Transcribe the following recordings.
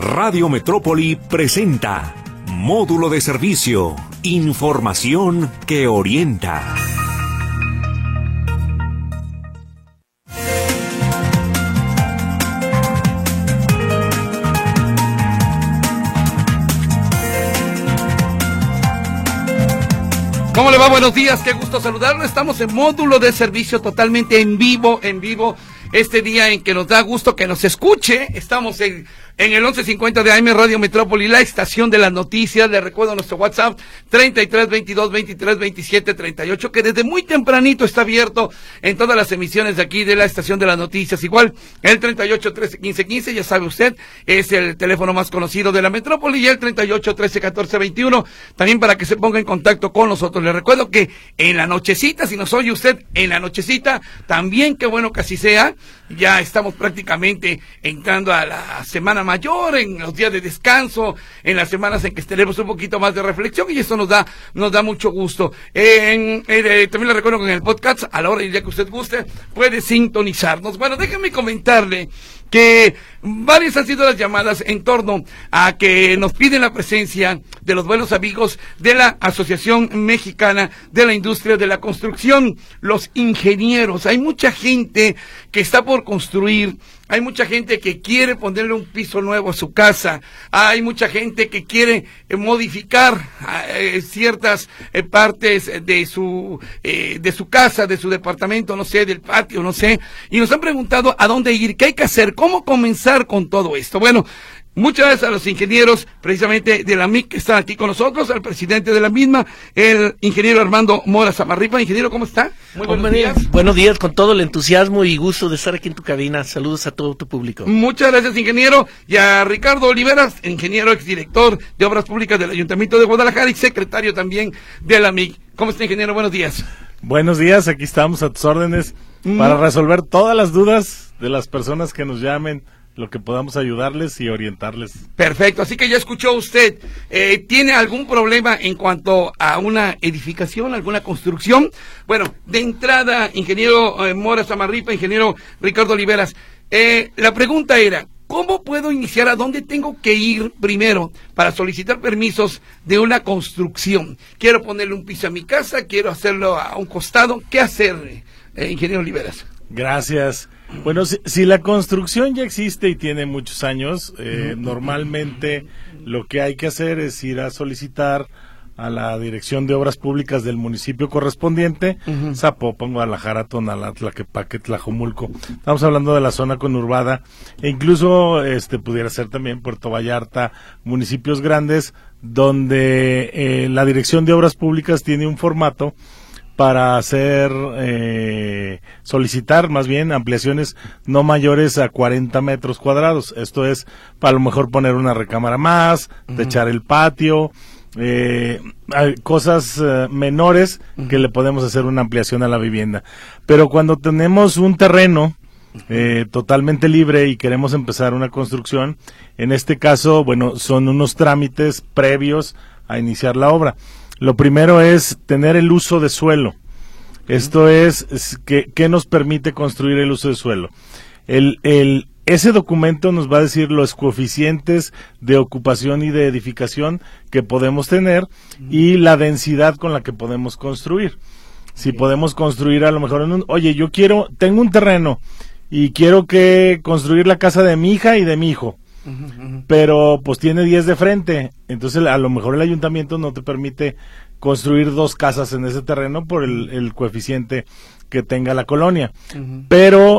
Radio Metrópoli presenta Módulo de Servicio, información que orienta. ¿Cómo le va? Buenos días, qué gusto saludarlo. Estamos en Módulo de Servicio totalmente en vivo. Este día en que nos da gusto que nos escuche. Estamos en el 1150 de AM Radio Metrópoli, la estación de las noticias. Le recuerdo nuestro WhatsApp 33 22 23 27 38, que desde muy tempranito está abierto en todas las emisiones de aquí de la estación de las noticias. Igual el 38 13 15 15, ya sabe usted, es el teléfono más conocido de la Metrópoli, y el 38 13 14 21 también, para que se ponga en contacto con nosotros. Le recuerdo que en la nochecita, si nos oye usted en la nochecita, también qué bueno que así sea. Ya estamos prácticamente entrando a la semana mayor, en los días de descanso, en las semanas en que tenemos un poquito más de reflexión, y eso nos da mucho gusto. También le recuerdo que en el podcast, a la hora y el día que usted guste, puede sintonizarnos. Bueno, déjenme comentarle que varias han sido las llamadas en torno a que nos piden la presencia de los buenos amigos de la Asociación Mexicana de la Industria de la Construcción, los ingenieros. Hay mucha gente que está por construir, hay mucha gente que quiere ponerle un piso nuevo a su casa, hay mucha gente que quiere modificar ciertas partes de su casa, de su departamento, no sé, del patio, no sé, y nos han preguntado a dónde ir, qué hay que hacer, cómo comenzar con todo esto. Bueno, muchas gracias a los ingenieros, precisamente de la MIC, que están aquí con nosotros, al presidente de la misma, el ingeniero Armando Mora Samarripa. Ingeniero, ¿cómo está? Muy buenos días. Buenos días, con todo el entusiasmo y gusto de estar aquí en tu cabina. Saludos a todo tu público. Muchas gracias, ingeniero. Y a Ricardo Oliveras, ingeniero exdirector de Obras Públicas del Ayuntamiento de Guadalajara y secretario también de la MIC. ¿Cómo está, ingeniero? Buenos días. Buenos días, aquí estamos a tus órdenes para resolver todas las dudas de las personas que nos llamen, lo que podamos ayudarles y orientarles. Perfecto, así que ya escuchó usted. ¿Tiene algún problema en cuanto a una edificación, alguna construcción? Bueno, de entrada, ingeniero Mora Samarripa, ingeniero Ricardo Oliveras, la pregunta era, ¿cómo puedo iniciar? ¿A dónde tengo que ir primero para solicitar permisos de una construcción? Quiero ponerle un piso a mi casa, quiero hacerlo a un costado. ¿Qué hacer, ingeniero Oliveras? Gracias. Bueno, si la construcción ya existe y tiene muchos años, normalmente lo que hay que hacer es ir a solicitar a la Dirección de Obras Públicas del municipio correspondiente, Zapopan, Guadalajara, Tonalá, Tlaquepaque, Tlajomulco. Estamos hablando de la zona conurbada, e incluso pudiera ser también Puerto Vallarta, municipios grandes, donde la Dirección de Obras Públicas tiene un formato para solicitar más bien ampliaciones no mayores a 40 metros cuadrados. Esto es para a lo mejor poner una recámara más, techar el patio, cosas menores que le podemos hacer una ampliación a la vivienda. Pero cuando tenemos un terreno totalmente libre y queremos empezar una construcción, en este caso, bueno, son unos trámites previos a iniciar la obra. Lo primero es tener el uso de suelo. Esto es ¿qué nos permite construir el uso de suelo? Ese documento nos va a decir los coeficientes de ocupación y de edificación que podemos tener y la densidad con la que podemos construir. Si podemos construir a lo mejor tengo un terreno y quiero construir la casa de mi hija y de mi hijo. Pero pues tiene 10 de frente, entonces a lo mejor el ayuntamiento no te permite construir 2 casas en ese terreno por el coeficiente que tenga la colonia. Pero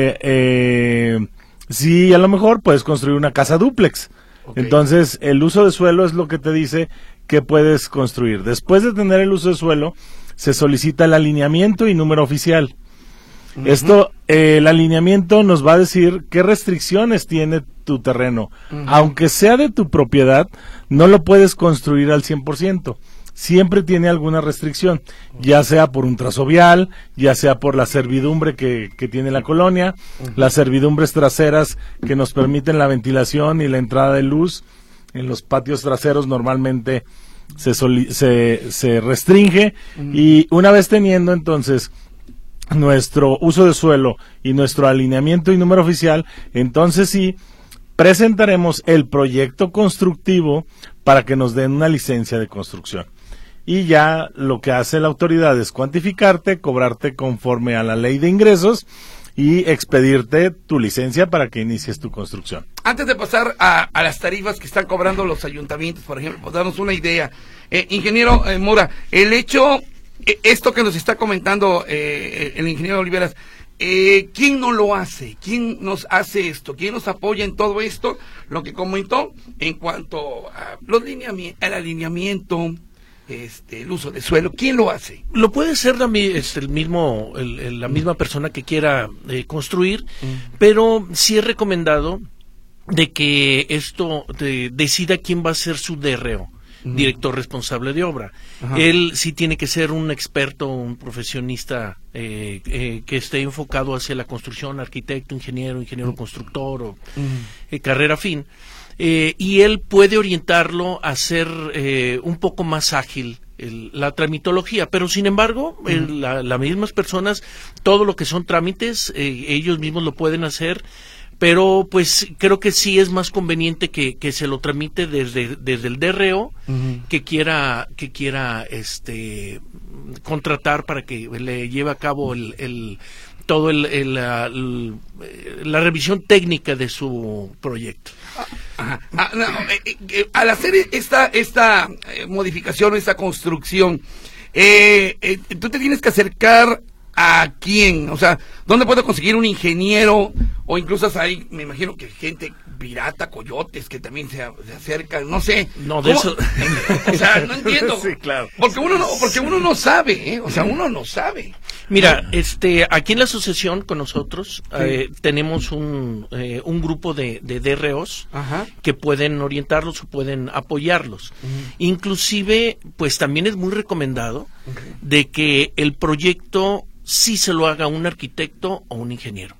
sí, a lo mejor puedes construir una casa dúplex. Entonces el uso de suelo es lo que te dice que puedes construir. Después de tener el uso de suelo, se solicita el alineamiento y número oficial. Esto, el alineamiento nos va a decir qué restricciones tiene tu terreno. Aunque sea de tu propiedad, no lo puedes construir al 100%. Siempre tiene alguna restricción, ya sea por un trazo vial, ya sea por la servidumbre que tiene la colonia, las servidumbres traseras que nos permiten la ventilación y la entrada de luz. En los patios traseros normalmente se restringe, y una vez teniendo entonces nuestro uso de suelo y nuestro alineamiento y número oficial, entonces sí presentaremos el proyecto constructivo para que nos den una licencia de construcción. Y ya lo que hace la autoridad es cuantificarte, cobrarte conforme a la ley de ingresos y expedirte tu licencia para que inicies tu construcción. Antes de pasar a las tarifas que están cobrando los ayuntamientos, por ejemplo, pues darnos una idea. Ingeniero Mora, el hecho, esto que nos está comentando el ingeniero Oliveras, ¿quién no lo hace? ¿Quién nos hace esto? ¿Quién nos apoya en todo esto? Lo que comentó en cuanto a al alineamiento, el uso de suelo, ¿quién lo hace? Lo puede ser la misma persona que quiera construir, pero sí es recomendado de que esto decida quién va a ser su DRO. Director responsable de obra. Ajá. Él sí tiene que ser un experto, un profesionista que esté enfocado hacia la construcción, arquitecto, ingeniero constructor o carrera fin. Y él puede orientarlo a ser un poco más ágil la tramitología, pero sin embargo, las mismas personas, todo lo que son trámites, ellos mismos lo pueden hacer. Pero pues creo que sí es más conveniente que se lo tramite desde el DRO que quiera contratar para que le lleve a cabo la revisión técnica de su proyecto. Al hacer esta modificación, esta construcción, tú te tienes que acercar ¿a quién? O sea, ¿dónde puedo conseguir un ingeniero? O incluso hay, me imagino que gente pirata, coyotes, que también se acercan, no sé. No, de eso. O sea, no entiendo. Sí, claro. Porque uno no sabe, ¿eh? O sea, uno no sabe. Mira, aquí en la asociación con nosotros tenemos un grupo de DROs que pueden orientarlos o pueden apoyarlos. Inclusive, pues también es muy recomendado de que el proyecto sí se lo haga un arquitecto o un ingeniero.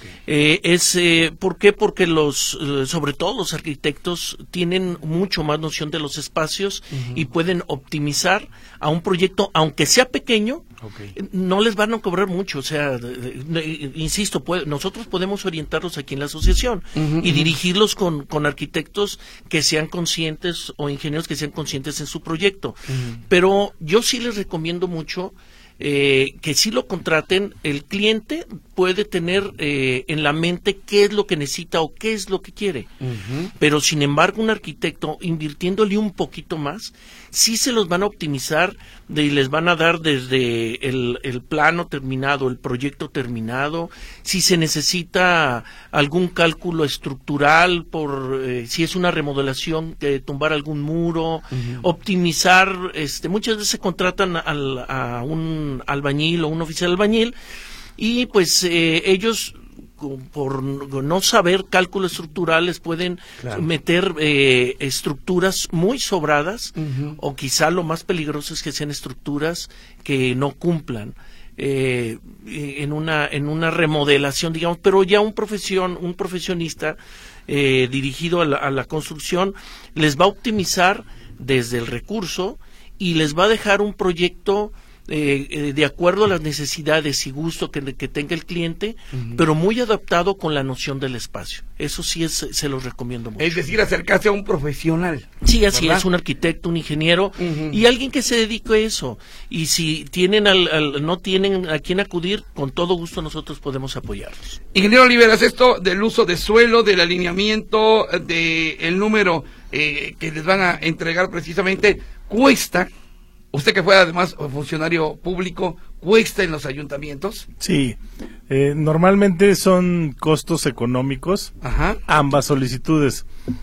¿Por qué? Porque sobre todo los arquitectos tienen mucho más noción de los espacios y pueden optimizar a un proyecto, aunque sea pequeño, no les van a cobrar mucho. O sea, insisto, nosotros podemos orientarlos aquí en la asociación y dirigirlos con arquitectos que sean conscientes o ingenieros que sean conscientes en su proyecto. Pero yo sí les recomiendo mucho que si lo contraten. El cliente puede tener en la mente qué es lo que necesita o qué es lo que quiere, pero sin embargo un arquitecto invirtiéndole un poquito más sí se los van a optimizar y les van a dar desde el plano terminado, el proyecto terminado, si se necesita algún cálculo estructural por si es una remodelación, tumbar algún muro, optimizar, muchas veces se contratan a un albañil o un oficial albañil y pues ellos por no saber cálculos estructurales pueden meter estructuras muy sobradas o quizá lo más peligroso es que sean estructuras que no cumplan en una remodelación, digamos, pero ya un profesionista dirigido a la construcción les va a optimizar desde el recurso y les va a dejar un proyecto de acuerdo a las necesidades y gusto que tenga el cliente, pero muy adaptado con la noción del espacio. Eso sí se los recomiendo mucho. Es decir, acercarse a un profesional. Sí, así ¿verdad? Es un arquitecto, un ingeniero y alguien que se dedique a eso. Y si tienen no tienen a quién acudir, con todo gusto nosotros podemos apoyarlos. Ingeniero Oliveras, esto del uso de suelo, del alineamiento, del número que les van a entregar precisamente, cuesta. Usted que fue además funcionario público, ¿cuesta en los ayuntamientos? Sí, normalmente son costos económicos, ambas solicitudes.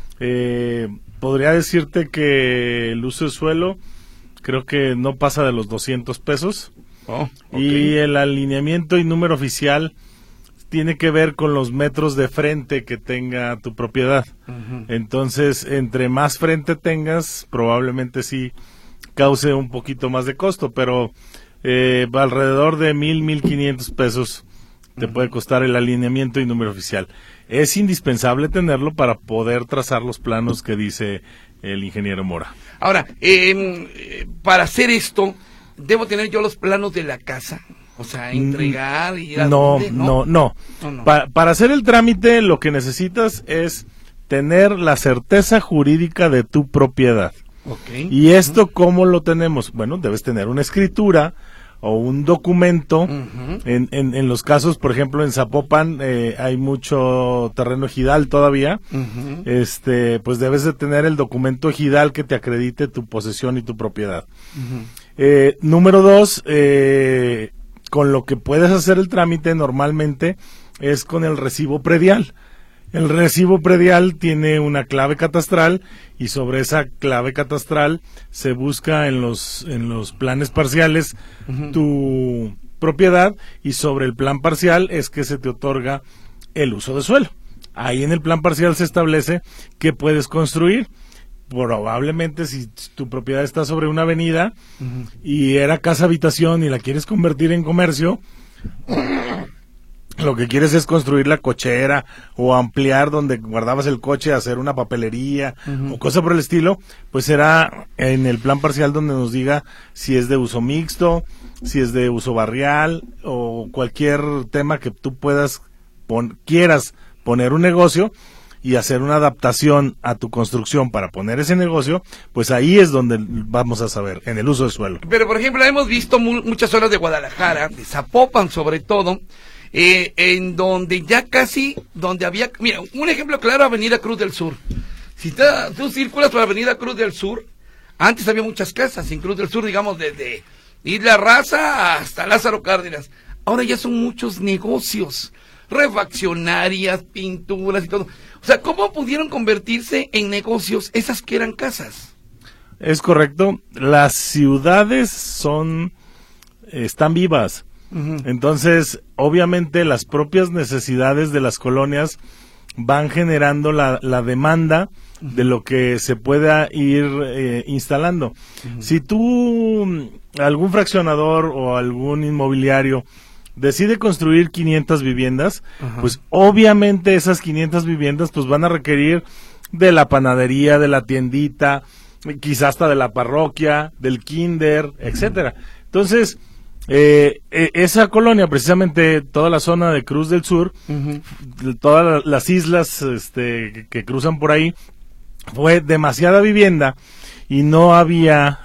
Podría decirte que el uso de suelo creo que no pasa de los 200 pesos. Y el alineamiento y número oficial tiene que ver con los metros de frente que tenga tu propiedad. Entonces, entre más frente tengas, probablemente sí cause un poquito más de costo, pero alrededor de 1,500 pesos te puede costar el alineamiento y número oficial. Es indispensable tenerlo para poder trazar los planos que dice el ingeniero Mora. Ahora, para hacer esto, ¿debo tener yo los planos de la casa? O sea, entregar y ir a No. Para hacer el trámite lo que necesitas es tener la certeza jurídica de tu propiedad. Okay. ¿Y esto cómo lo tenemos? Bueno, debes tener una escritura o un documento. En los casos, por ejemplo, en Zapopan hay mucho terreno ejidal todavía. Pues debes de tener el documento ejidal que te acredite tu posesión y tu propiedad. Número 2, con lo que puedes hacer el trámite normalmente es con el recibo predial. El recibo predial tiene una clave catastral y sobre esa clave catastral se busca en los planes parciales tu propiedad, y sobre el plan parcial es que se te otorga el uso de suelo. Ahí en el plan parcial se establece que puedes construir. Probablemente si tu propiedad está sobre una avenida y era casa habitación y la quieres convertir en comercio, lo que quieres es construir la cochera o ampliar donde guardabas el coche, hacer una papelería o cosa por el estilo, pues será en el plan parcial donde nos diga si es de uso mixto, si es de uso barrial o cualquier tema que tú quieras poner un negocio y hacer una adaptación a tu construcción para poner ese negocio, pues ahí es donde vamos a saber, en el uso de suelo. Pero, por ejemplo, hemos visto muchas zonas de Guadalajara, de Zapopan sobre todo, en donde ya casi, donde había, mira, un ejemplo claro, Avenida Cruz del Sur. Si tú circulas por Avenida Cruz del Sur, antes había muchas casas en Cruz del Sur, digamos, desde Isla Raza hasta Lázaro Cárdenas. Ahora ya son muchos negocios, refaccionarias, pinturas y todo. O sea, ¿cómo pudieron convertirse en negocios esas que eran casas? Es correcto. Las ciudades están vivas. Entonces, obviamente, las propias necesidades de las colonias van generando la demanda de lo que se pueda ir instalando. Si algún fraccionador o algún inmobiliario decide construir 500 viviendas, pues obviamente esas 500 viviendas pues van a requerir de la panadería, de la tiendita, quizás hasta de la parroquia, del kinder, etcétera. Entonces, esa colonia, precisamente toda la zona de Cruz del Sur, todas las islas que cruzan por ahí, fue demasiada vivienda y no había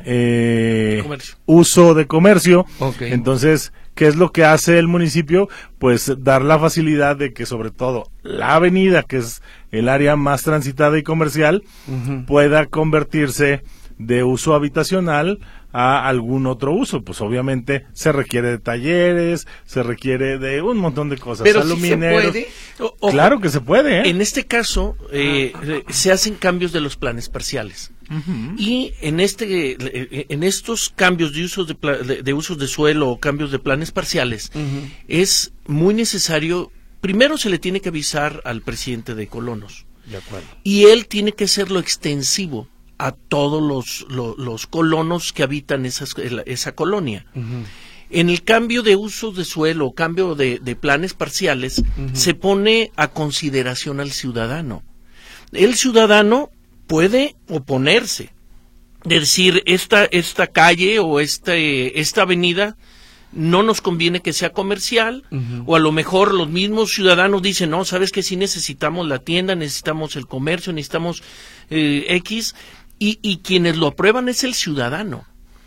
uso de comercio. Entonces, ¿qué es lo que hace el municipio? Pues dar la facilidad de que sobre todo la avenida, que es el área más transitada y comercial, pueda convertirse de uso habitacional a algún otro uso. Pues obviamente se requiere de talleres, se requiere de un montón de cosas. Pero ¿sí se puede? Claro que se puede, En este caso, se hacen cambios de los planes parciales. Y en estos cambios de usos de usos de suelo o cambios de planes parciales, es muy necesario, primero se le tiene que avisar al presidente de colonos. De acuerdo. Y él tiene que hacerlo extensivo a todos los colonos que habitan esa colonia. En el cambio de usos de suelo o cambio de planes parciales, se pone a consideración al ciudadano. El ciudadano puede oponerse, decir esta calle o esta avenida no nos conviene que sea comercial, o a lo mejor los mismos ciudadanos dicen, no, sabes que sí necesitamos la tienda, necesitamos el comercio, necesitamos X, y quienes lo aprueban es el ciudadano.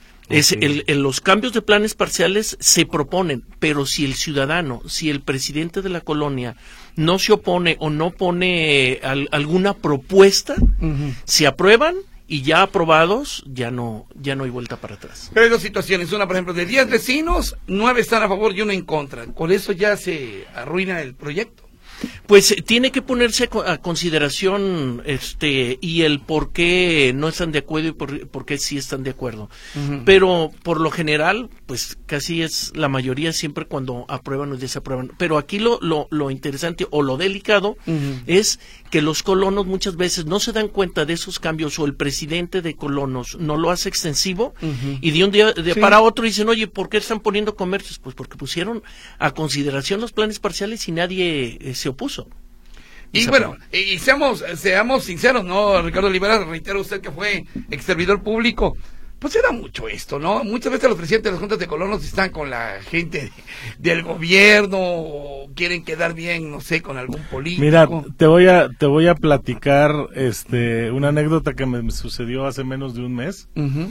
Los cambios de planes parciales se proponen, pero si el ciudadano, si el presidente de la colonia no se opone o no pone alguna propuesta, se aprueban y ya aprobados, ya no hay vuelta para atrás. Pero hay dos situaciones, una por ejemplo, de 10 vecinos, 9 están a favor y 1 en contra. Con eso ya se arruina el proyecto. Pues tiene que ponerse a consideración y el por qué no están de acuerdo y por qué sí están de acuerdo. Pero por lo general, pues casi es la mayoría siempre cuando aprueban o desaprueban. Pero aquí lo interesante o lo delicado es que los colonos muchas veces no se dan cuenta de esos cambios, o el presidente de colonos no lo hace extensivo y de un día para otro dicen, oye, ¿por qué están poniendo comercios? Pues porque pusieron a consideración los planes parciales y nadie se opuso. Y bueno, y seamos sinceros, ¿no, Ricardo Olivera? Reitero usted que fue ex servidor público. pues era mucho esto, ¿no? Muchas veces los presidentes de las juntas de colonos están con la gente del gobierno, o quieren quedar bien, no sé, con algún político. Mira, te voy a platicar una anécdota que me sucedió hace menos de un mes.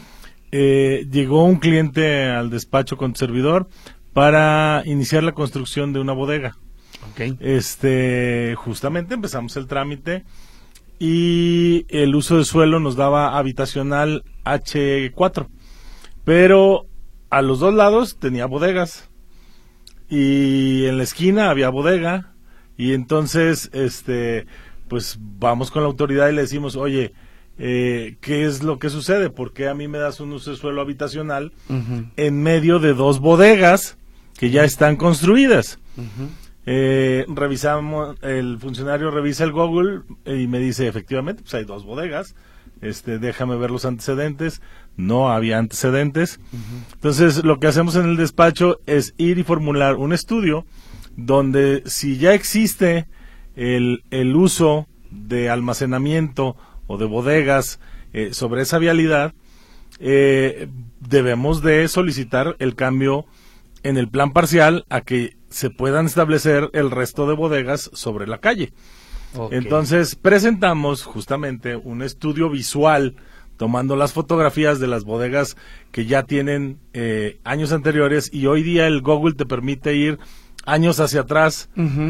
Llegó un cliente al despacho con tu servidor para iniciar la construcción de una bodega. Okay. Justamente empezamos el trámite y el uso de suelo nos daba habitacional H4, pero a los dos lados tenía bodegas y en la esquina había bodega, y entonces pues vamos con la autoridad y le decimos, oye, ¿qué es lo que sucede? ¿Por qué a mí me das un uso de suelo habitacional en medio de dos bodegas que ya están construidas? Revisamos, el funcionario revisa el Google y me dice, efectivamente, pues hay dos bodegas, déjame ver los antecedentes. No había antecedentes. Entonces lo que hacemos en el despacho es ir y formular un estudio donde, si ya existe el uso de almacenamiento o de bodegas sobre esa vialidad, debemos de solicitar el cambio en el plan parcial a que se puedan establecer el resto de bodegas sobre la calle. Okay. Entonces presentamos justamente un estudio visual tomando las fotografías de las bodegas que ya tienen años anteriores, y hoy día el Google te permite ir años hacia atrás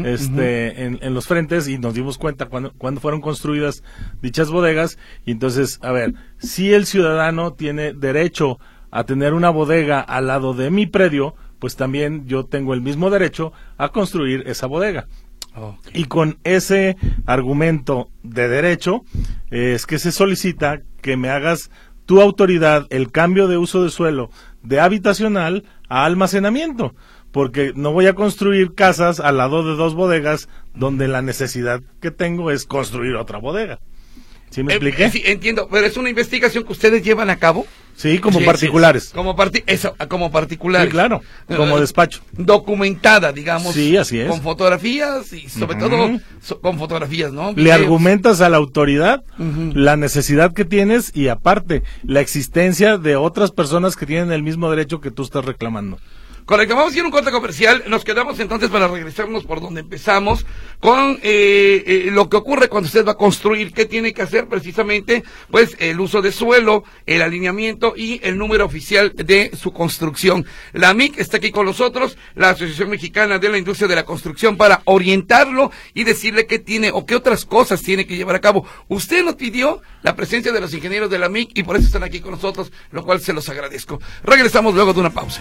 en los frentes, y nos dimos cuenta cuando fueron construidas dichas bodegas. Y entonces, a ver, si el ciudadano tiene derecho a tener una bodega al lado de mi predio, pues también yo tengo el mismo derecho a construir esa bodega. Okay. Y con ese argumento de derecho es que se solicita que me hagas tu autoridad el cambio de uso de suelo de habitacional a almacenamiento, porque no voy a construir casas al lado de dos bodegas donde la necesidad que tengo es construir otra bodega. ¿Sí me expliqué? Sí, entiendo, pero es una investigación que ustedes llevan a cabo. Sí, como particulares. Sí. Como particulares. Sí, claro, como despacho. Documentada, digamos. Sí, así es. Con fotografías y sobre todo con fotografías, ¿no? Le argumentas a la autoridad la necesidad que tienes, y aparte, la existencia de otras personas que tienen el mismo derecho que tú estás reclamando. Correcto, vamos a ir a un corte comercial. Nos quedamos entonces para regresarnos por donde empezamos con lo que ocurre cuando usted va a construir. ¿Qué tiene que hacer? Precisamente, pues, el uso de suelo, el alineamiento y el número oficial de su construcción. La AMIC está aquí con nosotros, la Asociación Mexicana de la Industria de la Construcción, para orientarlo y decirle qué tiene o qué otras cosas tiene que llevar a cabo. Usted nos pidió la presencia de los ingenieros de la AMIC y por eso están aquí con nosotros, lo cual se los agradezco. Regresamos luego de una pausa.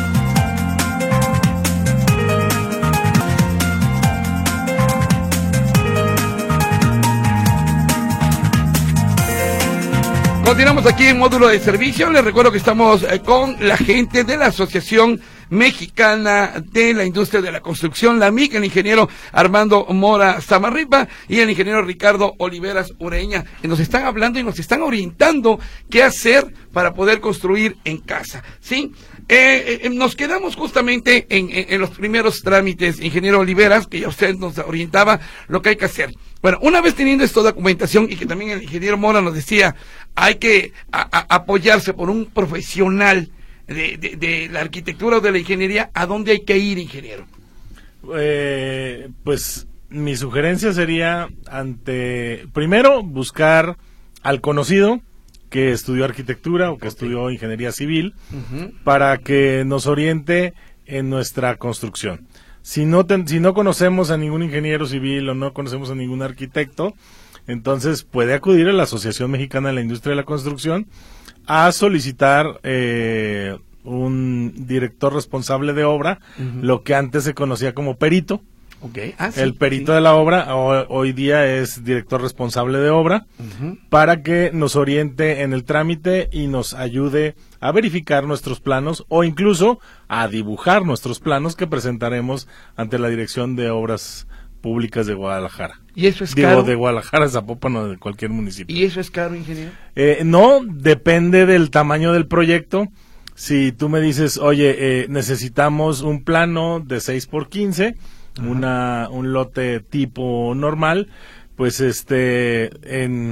Continuamos aquí en Módulo de Servicio. Les recuerdo que estamos con la gente de la Asociación Mexicana de la Industria de la Construcción, la AMIC, el ingeniero Armando Mora Zamarripa y el ingeniero Ricardo Oliveras Ureña, que nos están hablando y nos están orientando qué hacer para poder construir en casa, ¿sí? Nos quedamos justamente en los primeros trámites, ingeniero Oliveras, que ya usted nos orientaba lo que hay que hacer. Bueno, una vez teniendo esta documentación, y que también el ingeniero Mora nos decía, hay que apoyarse por un profesional de la arquitectura o de la ingeniería, ¿a dónde hay que ir, ingeniero? Pues mi sugerencia sería, primero, buscar al conocido que estudió arquitectura o que estudió ingeniería civil, para que nos oriente en nuestra construcción. Si no conocemos a ningún ingeniero civil o no conocemos a ningún arquitecto, entonces puede acudir a la Asociación Mexicana de la Industria de la Construcción a solicitar un director responsable de obra, lo que antes se conocía como perito. Okay. El perito de la obra hoy día es director responsable de obra, para que nos oriente en el trámite y nos ayude a verificar nuestros planos, o incluso a dibujar nuestros planos que presentaremos ante la Dirección de Obras Públicas de Guadalajara. ¿Y eso es caro? De Guadalajara, Zapopan o de cualquier municipio. ¿Y eso es caro, ingeniero? No, depende del tamaño del proyecto. Si tú me dices, oye, necesitamos un plano de 6x15, un lote tipo normal, pues en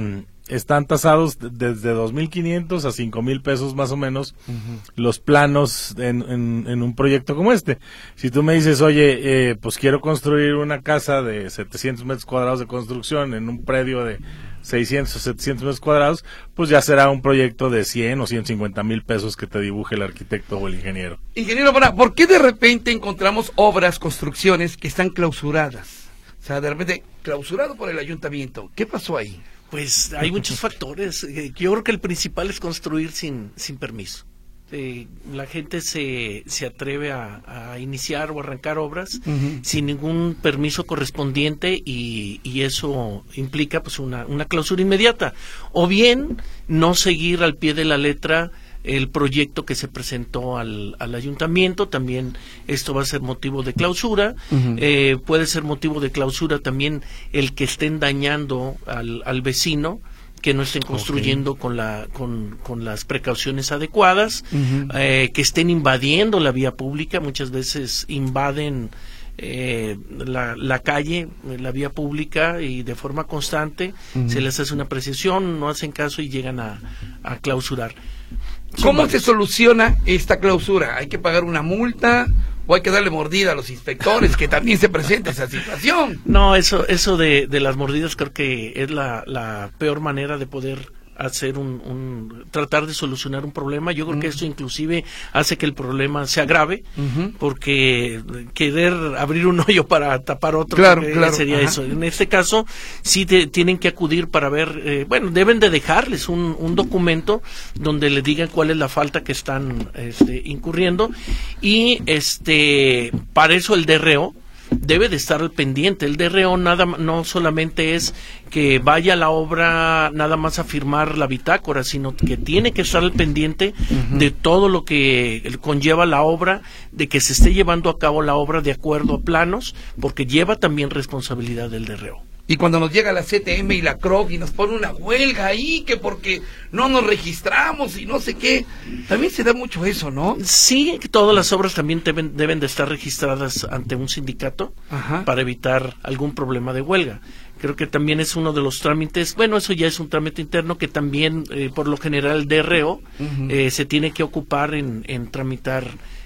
están tasados desde 2,500 a 5,000 pesos más o menos los planos en un proyecto como este. Si tú me dices, oye, pues quiero construir una casa de 700 metros cuadrados de construcción en un predio de 600 o 700 metros cuadrados, pues ya será un proyecto de 100 o 150,000 pesos que te dibuje el arquitecto o el ingeniero. Ingeniero, ¿por qué de repente encontramos obras, construcciones que están clausuradas? O sea, de repente, clausurado por el ayuntamiento. ¿Qué pasó ahí? Pues hay muchos factores. Yo creo que el principal es construir sin permiso. La gente se atreve a iniciar o arrancar obras sin ningún permiso correspondiente y eso implica pues una clausura inmediata. O bien no seguir al pie de la letra el proyecto que se presentó al ayuntamiento, también esto va a ser motivo de clausura. Puede ser motivo de clausura también el que estén dañando al vecino, que no estén construyendo con las precauciones adecuadas, que estén invadiendo la vía pública. Muchas veces invaden la calle, la vía pública, y de forma constante se les hace una apreciación, no hacen caso y llegan a clausurar. ¿Cómo se soluciona esta clausura? ¿Hay que pagar una multa o hay que darle mordida a los inspectores, que también se presenta esa situación? No, eso de las mordidas creo que es la peor manera de poder hacer tratar de solucionar un problema. Yo creo que esto inclusive hace que el problema se agrave, porque querer abrir un hoyo para tapar otro, claro, sería eso. En este caso sí tienen que acudir para ver, deben de dejarles un documento donde le digan cuál es la falta que están incurriendo, y para eso el DRO debe de estar al pendiente. El DRO no solamente es que vaya a la obra nada más a firmar la bitácora, sino que tiene que estar al pendiente de todo lo que conlleva la obra, de que se esté llevando a cabo la obra de acuerdo a planos, porque lleva también responsabilidad del DRO. Y cuando nos llega la CTM y la CROC y nos pone una huelga ahí, que porque no nos registramos y no sé qué, también se da mucho eso, ¿no? Sí, todas las obras también deben de estar registradas ante un sindicato para evitar algún problema de huelga. Creo que también es uno de los trámites, eso ya es un trámite interno que también, por lo general, el DRO se tiene que ocupar en tramitar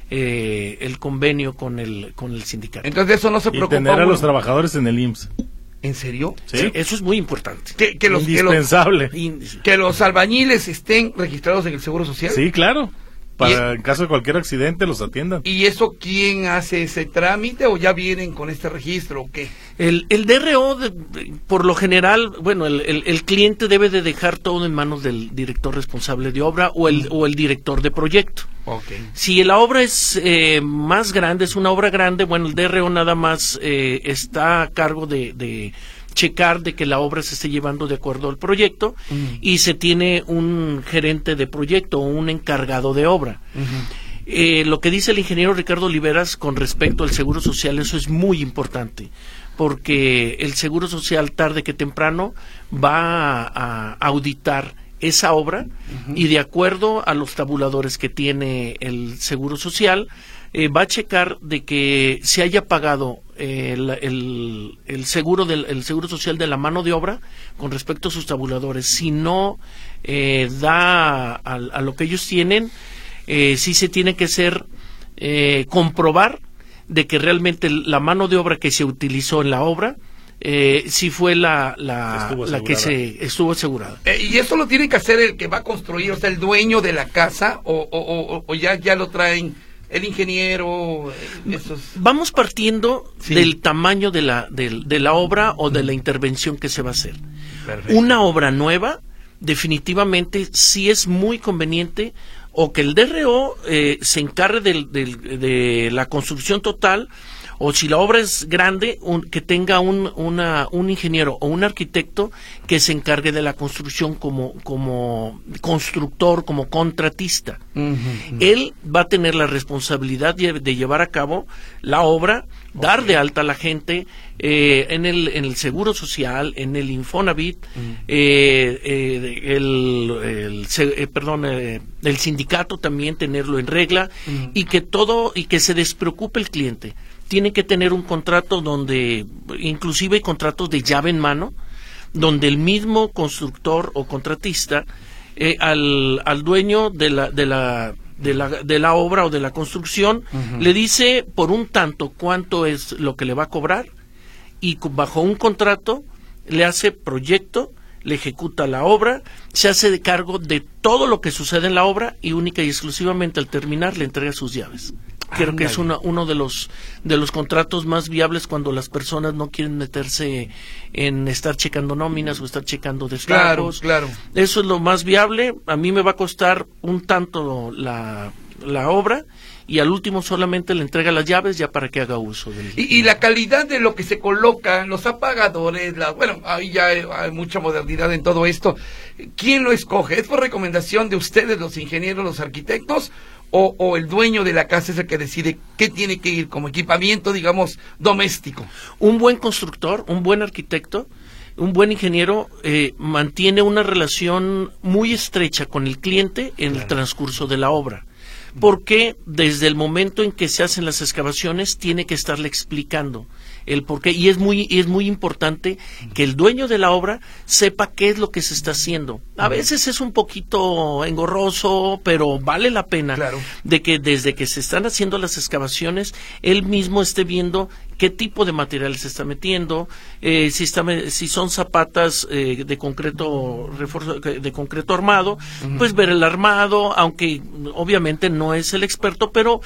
el convenio con el sindicato. Entonces eso no se preocupa. Y tener a los trabajadores en el IMSS. ¿En serio? Sí, eso es muy importante. Indispensable. Que los albañiles estén registrados en el Seguro Social. Sí, claro. En caso de cualquier accidente los atiendan. ¿Y eso quién hace ese trámite o ya vienen con este registro o qué? El DRO, por lo general, el cliente debe de dejar todo en manos del director responsable de obra o el director de proyecto. Okay. Si la obra es más grande, es una obra grande, el DRO nada más está a cargo de checar de que la obra se esté llevando de acuerdo al proyecto, y se tiene un gerente de proyecto o un encargado de obra. Lo que dice el ingeniero Ricardo Oliveras con respecto al Seguro Social, eso es muy importante, porque el Seguro Social tarde que temprano va a auditar esa obra y de acuerdo a los tabuladores que tiene el Seguro Social, va a checar de que se haya pagado el seguro el Seguro Social de la mano de obra con respecto a sus tabuladores. Si no da a lo que ellos tienen, sí se tiene que comprobar de que realmente la mano de obra que se utilizó en la obra sí fue la que se estuvo asegurada. ¿Y eso lo tiene que hacer el que va a construir, o sea, el dueño de la casa, o ya lo traen el ingeniero? Vamos partiendo del tamaño de la obra o de la intervención que se va a hacer. Perfecto. Una obra nueva, definitivamente sí es muy conveniente o que el DRO se encargue de la construcción total, o si la obra es grande, que tenga un ingeniero o un arquitecto que se encargue de la construcción como constructor, como contratista. Él va a tener la responsabilidad de llevar a cabo la obra, dar de alta a la gente en el Seguro Social, en el Infonavit, el sindicato también tenerlo en regla, y que se despreocupe el cliente. Tiene que tener un contrato donde, inclusive contratos de llave en mano, donde el mismo constructor o contratista al dueño de la obra o de la construcción le dice por un tanto cuánto es lo que le va a cobrar, y bajo un contrato le hace proyecto, le ejecuta la obra, se hace de cargo de todo lo que sucede en la obra y única y exclusivamente al terminar le entrega sus llaves. Creo que es uno de los contratos más viables cuando las personas no quieren meterse en estar checando nóminas o estar checando descargos. Claro. Eso es lo más viable. A mí me va a costar un tanto la obra, y al último solamente le entrega las llaves ya para que haga uso del... Y la calidad de lo que se coloca, los apagadores, bueno, ahí ya hay mucha modernidad en todo esto. ¿Quién lo escoge? ¿Es por recomendación de ustedes, los ingenieros, los arquitectos, o el dueño de la casa es el que decide qué tiene que ir como equipamiento, digamos, doméstico? Un buen constructor, un buen arquitecto, un buen ingeniero mantiene una relación muy estrecha con el cliente en el transcurso de la obra, porque desde el momento en que se hacen las excavaciones tiene que estarle explicando el porqué, y es muy importante que el dueño de la obra sepa qué es lo que se está haciendo. A veces es un poquito engorroso, pero vale la pena de que desde que se están haciendo las excavaciones él mismo esté viendo qué tipo de material se está metiendo, si son zapatas de concreto armado, pues ver el armado, aunque obviamente no es el experto, pero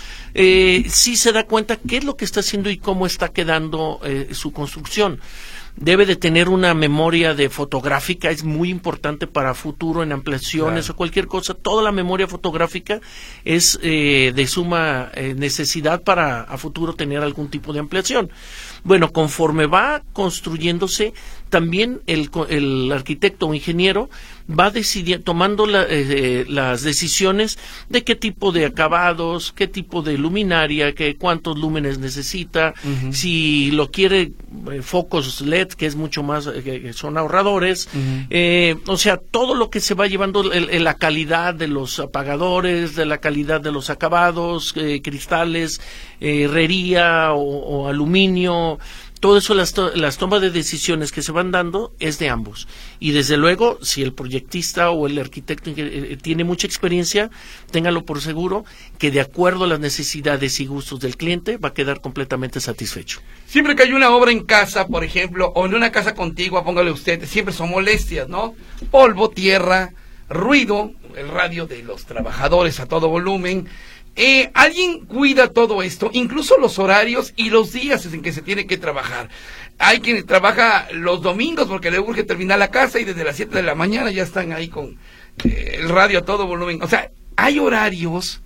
sí se da cuenta qué es lo que está haciendo y cómo está quedando su construcción. Debe de tener una memoria fotográfica, es muy importante para futuro en ampliaciones o cualquier cosa. Toda la memoria fotográfica es de suma necesidad para a futuro tener algún tipo de ampliación. Bueno, conforme va construyéndose, también el arquitecto o ingeniero va tomando las decisiones de qué tipo de acabados, qué tipo de luminaria, cuántos lúmenes necesita, si lo quiere focos LED, que es mucho más, que son ahorradores, o sea, todo lo que se va llevando, la calidad de los apagadores, de la calidad de los acabados, cristales, herrería o aluminio. Todo eso, las tomas de decisiones que se van dando es de ambos. Y desde luego, si el proyectista o el arquitecto tiene mucha experiencia, téngalo por seguro que de acuerdo a las necesidades y gustos del cliente va a quedar completamente satisfecho. Siempre que hay una obra en casa, por ejemplo, o en una casa contigua, póngale usted, siempre son molestias, ¿no? Polvo, tierra, ruido, el radio de los trabajadores a todo volumen. ¿Alguien cuida todo esto? Incluso los horarios y los días en que se tiene que trabajar. Hay quien trabaja los domingos porque le urge terminar la casa y desde las 7 de la mañana ya están ahí con el radio a todo volumen. O sea, ¿hay horarios?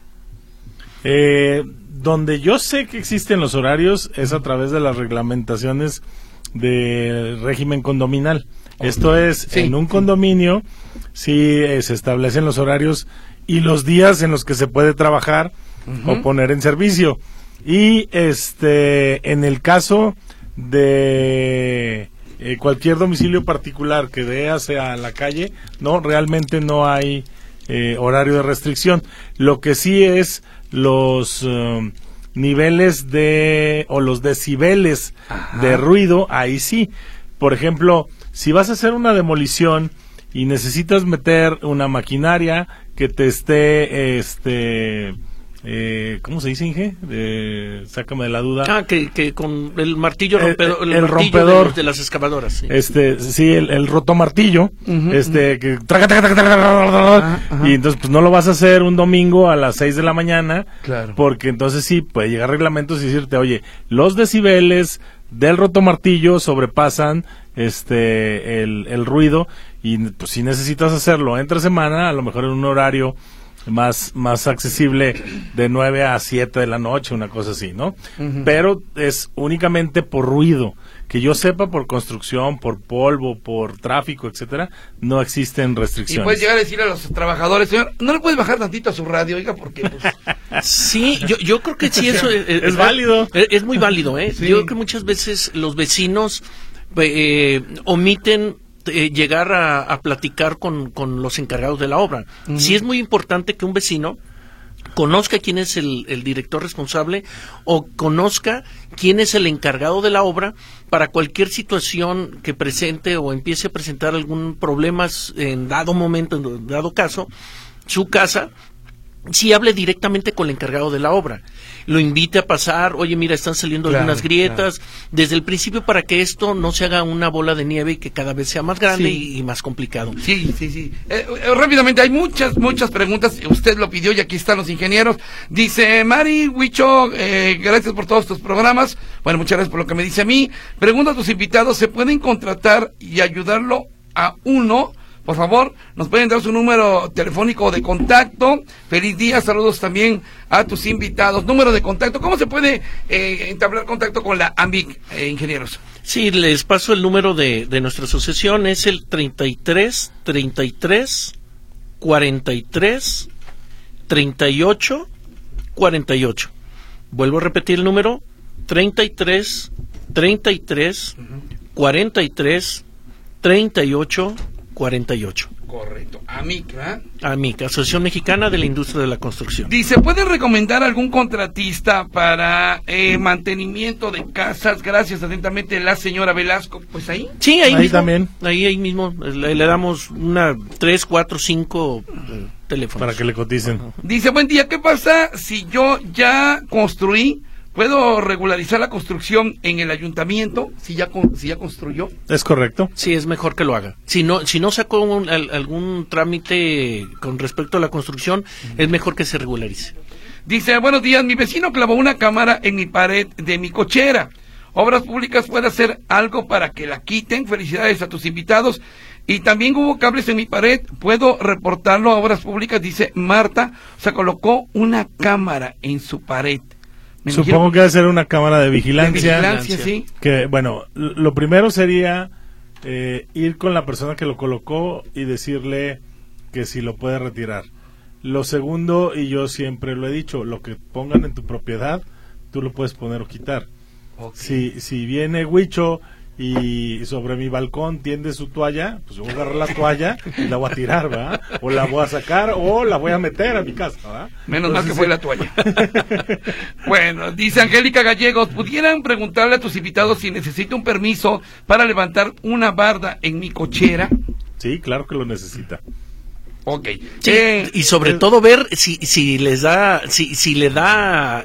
Donde yo sé que existen los horarios es a través de las reglamentaciones del régimen condominal. Esto es, en un condominio sí se establecen los horarios y los días en los que se puede trabajar o poner en servicio. Y en el caso de cualquier domicilio particular que dé hacia la calle, no, realmente no hay horario de restricción. Lo que sí es los niveles o los decibeles de ruido, ahí sí. Por ejemplo, si vas a hacer una demolición y necesitas meter una maquinaria que te esté, ¿cómo se dice, Inge? Sácame de la duda. Que con el martillo rompedor, el rompedor de las excavadoras. Sí, sí, el rotomartillo, que y entonces pues no lo vas a hacer un domingo a las 6 de la mañana, porque entonces sí puede llegar reglamentos y decirte, oye, los decibeles del rotomartillo sobrepasan el ruido, y pues si necesitas hacerlo entre semana, a lo mejor en un horario más accesible de 9 a 7 de la noche, una cosa así, ¿no? Pero es únicamente por ruido. Que yo sepa, por construcción, por polvo, por tráfico, etcétera, no existen restricciones. Y puedes llegar a decir a los trabajadores, señor, ¿no le puedes bajar tantito a su radio? Oiga, porque pues... Sí, yo creo que sí, eso es válido. Es muy válido, ¿eh? Sí. Yo creo que muchas veces los vecinos omiten llegar a platicar con los encargados de la obra. Sí es muy importante que un vecino conozca quién es el director responsable o conozca quién es el encargado de la obra para cualquier situación que presente o empiece a presentar algún problema en dado momento, en dado caso, su casa, si hable directamente con el encargado de la obra. Lo invite a pasar, oye, mira, están saliendo algunas grietas, desde el principio para que esto no se haga una bola de nieve y que cada vez sea más grande y más complicado. Sí. Rápidamente, hay muchas preguntas, usted lo pidió y aquí están los ingenieros. Dice Mari Huicho, gracias por todos tus programas. Bueno, muchas gracias por lo que me dice a mí. Pregunta a tus invitados, ¿se pueden contratar y ayudarlo a uno? Por favor, nos pueden dar su número telefónico de contacto. Feliz día, saludos también a tus invitados. Número de contacto, ¿cómo se puede entablar contacto con la AMBIC, ingenieros? Sí, les paso el número de nuestra asociación, es el 33 43 38 48. Vuelvo a repetir el número, 33 43 38 48. Correcto. AMIC, ¿verdad? AMIC, Asociación Mexicana de la Industria de la Construcción. Dice, ¿puede recomendar algún contratista para mantenimiento de casas? Gracias, atentamente, la señora Velasco. Pues ahí. Sí, ahí mismo. También. Ahí mismo. Le damos 3, 4, 5 teléfonos. Para que le coticen. Dice, buen día, ¿qué pasa si yo ya construí? ¿Puedo regularizar la construcción en el ayuntamiento si ya construyó? ¿Es correcto? Sí, es mejor que lo haga. Si no sacó algún trámite con respecto a la construcción, es mejor que se regularice. Dice, buenos días, mi vecino clavó una cámara en mi pared de mi cochera. Obras Públicas puede hacer algo para que la quiten. Felicidades a tus invitados. Y también hubo cables en mi pared. ¿Puedo reportarlo a Obras Públicas? Dice Marta. O sea, colocó una cámara en su pared. Supongo que va a ser una cámara de vigilancia. Sí. Que, bueno, lo primero sería ir con la persona que lo colocó y decirle que si lo puede retirar. Lo segundo, y yo siempre lo he dicho, lo que pongan en tu propiedad, tú lo puedes poner o quitar. Okay. Si viene Huicho y sobre mi balcón tiende su toalla, pues yo voy a agarrar la toalla y la voy a tirar, ¿verdad? O la voy a sacar o la voy a meter a mi casa, ¿verdad? Menos mal que fue la toalla. Bueno, dice Angélica Gallegos, ¿pudieran preguntarle a tus invitados si necesita un permiso para levantar una barda en mi cochera? Sí, claro que lo necesita. Ok. Sí, y sobre todo ver si les da, si le da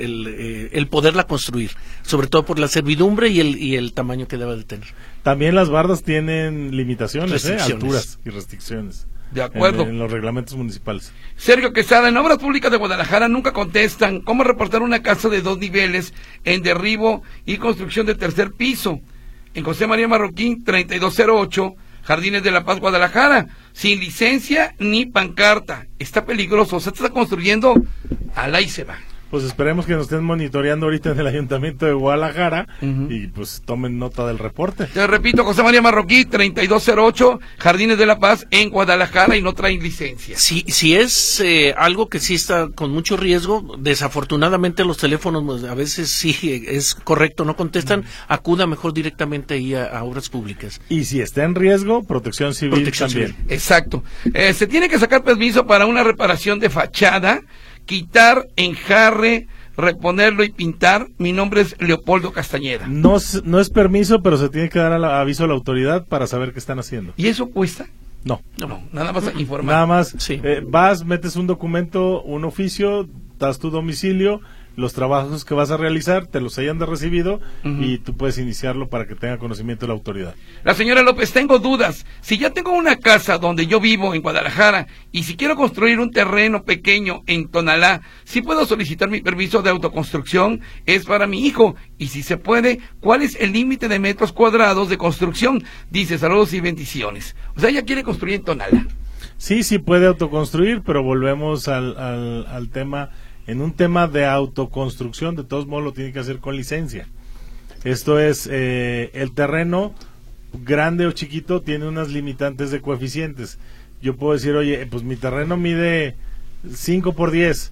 el poderla construir, sobre todo por la servidumbre y el tamaño que deba de tener. También las bardas tienen limitaciones, alturas y restricciones. De acuerdo. En los reglamentos municipales. Sergio Quesada, en Obras Públicas de Guadalajara nunca contestan cómo reportar una casa de 2 niveles en derribo y construcción de 3er piso. En José María Marroquín, 3208, Jardines de la Paz, Guadalajara, sin licencia ni pancarta. Está peligroso, o sea, se está construyendo al ahí se va. Pues esperemos que nos estén monitoreando ahorita en el Ayuntamiento de Guadalajara y pues tomen nota del reporte. Te repito, José María Marroquí, 3208, Jardines de la Paz, en Guadalajara, y no traen licencia. Si es algo que sí está con mucho riesgo, desafortunadamente los teléfonos a veces sí es correcto, no contestan, acuda mejor directamente ahí a Obras Públicas. Y si está en riesgo, Protección Civil también. Exacto. Se tiene que sacar permiso para una reparación de fachada, quitar enjarre, reponerlo y pintar. Mi nombre es Leopoldo Castañeda. No es permiso, pero se tiene que dar aviso a la autoridad para saber qué están haciendo. ¿Y eso cuesta? No, nada más informar. Nada más, sí. Vas, metes un documento, un oficio, das tu domicilio, los trabajos que vas a realizar, te los hayan de recibido y tú puedes iniciarlo para que tenga conocimiento de la autoridad. La señora López, tengo dudas. Si ya tengo una casa donde yo vivo en Guadalajara y si quiero construir un terreno pequeño en Tonalá, ¿sí puedo solicitar mi permiso de autoconstrucción? Es para mi hijo. Y si se puede, ¿cuál es el límite de metros cuadrados de construcción? Dice, saludos y bendiciones. O sea, ella quiere construir en Tonalá. Sí puede autoconstruir, pero volvemos al tema. En un tema de autoconstrucción, de todos modos lo tiene que hacer con licencia. Esto es, el terreno, grande o chiquito, tiene unas limitantes de coeficientes. Yo puedo decir, oye, pues mi terreno mide 5 por 10.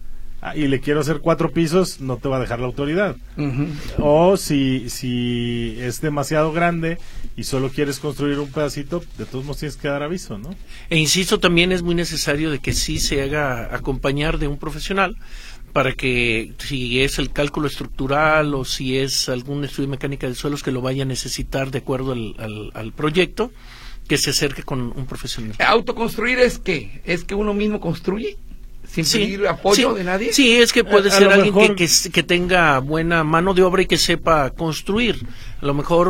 y le quiero hacer 4 pisos, no te va a dejar la autoridad. O si es demasiado grande y solo quieres construir un pedacito, de todos modos tienes que dar aviso, ¿no? E insisto, también es muy necesario de que sí se haga acompañar de un profesional, para que si es el cálculo estructural o si es algún estudio de mecánica de suelos que lo vaya a necesitar de acuerdo al proyecto, que se acerque con un profesional. ¿Autoconstruir es qué? ¿Es que uno mismo construye? ¿Sin pedir apoyo de nadie? Sí, es que puede ser alguien mejor... que tenga buena mano de obra y que sepa construir. A lo mejor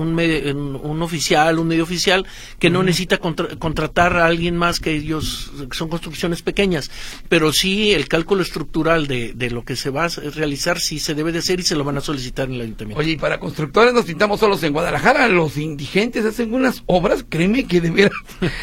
un oficial, un medio oficial, que no necesita contratar a alguien más, que ellos son construcciones pequeñas. Pero sí, el cálculo estructural de lo que se va a realizar sí se debe de hacer y se lo van a solicitar en el ayuntamiento. Oye, y para constructores nos pintamos solos en Guadalajara. Los indigentes hacen unas obras, créeme que de veras,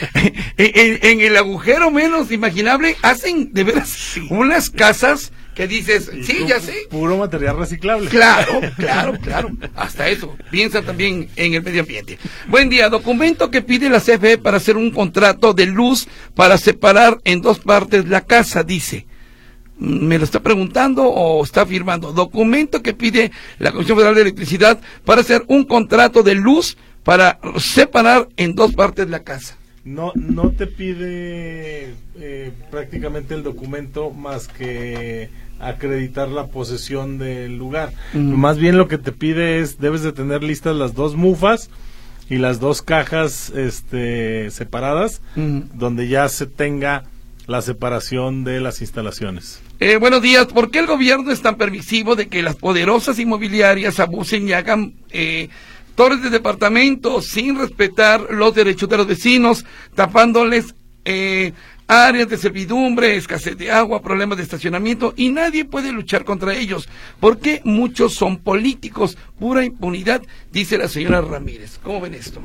en el agujero menos imaginable, hacen de veras unas casas que dices, sí, ya sé. Puro material reciclable. Claro. Hasta eso. Piensan también en el medio ambiente. Buen día. Documento que pide la CFE para hacer un contrato de luz para separar en 2 partes la casa, dice. ¿Me lo está preguntando o está afirmando? Documento que pide la Comisión Federal de Electricidad para hacer un contrato de luz para separar en 2 partes la casa. No te pide prácticamente el documento más que acreditar la posesión del lugar. Más bien lo que te pide es, debes de tener listas las 2 mufas y las 2 cajas separadas, donde ya se tenga la separación de las instalaciones. Buenos días. ¿Por qué el gobierno es tan permisivo de que las poderosas inmobiliarias abusen y hagan torres de departamentos sin respetar los derechos de los vecinos, tapándoles áreas de servidumbre, escasez de agua, problemas de estacionamiento, y nadie puede luchar contra ellos? Porque muchos son políticos, pura impunidad, dice la señora Ramírez. ¿Cómo ven esto?